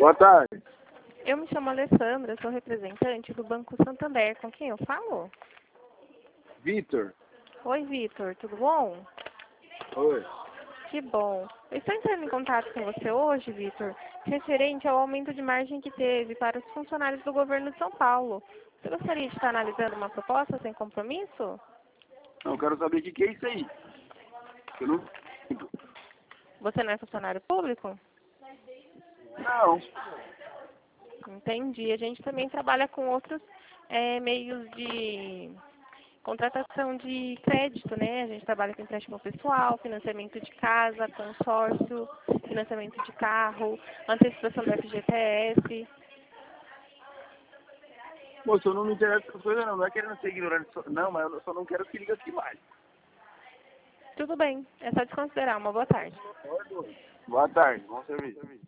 Boa tarde. Eu me chamo Alessandra, sou representante do Banco Santander. Com quem eu falo? Vitor. Oi, Vitor, tudo bom? Oi. Que bom. Eu estou entrando em contato com você hoje, Vitor, referente ao aumento de margem que teve para os funcionários do governo de São Paulo. Você gostaria de estar analisando uma proposta sem compromisso? Não, eu quero saber o que é isso aí. Eu não... Você não é funcionário público? Não. Entendi. A gente também trabalha com outros meios de contratação de crédito, né? A gente trabalha com empréstimo pessoal, financiamento de casa, consórcio, financiamento de carro, antecipação do FGTS. Moço, eu não me interesso com essas coisas não. Não é querendo ser ignorante. Não, mas eu só não quero que liga aqui mais. Tudo bem, é só desconsiderar. Uma boa tarde. Boa tarde. Bom serviço.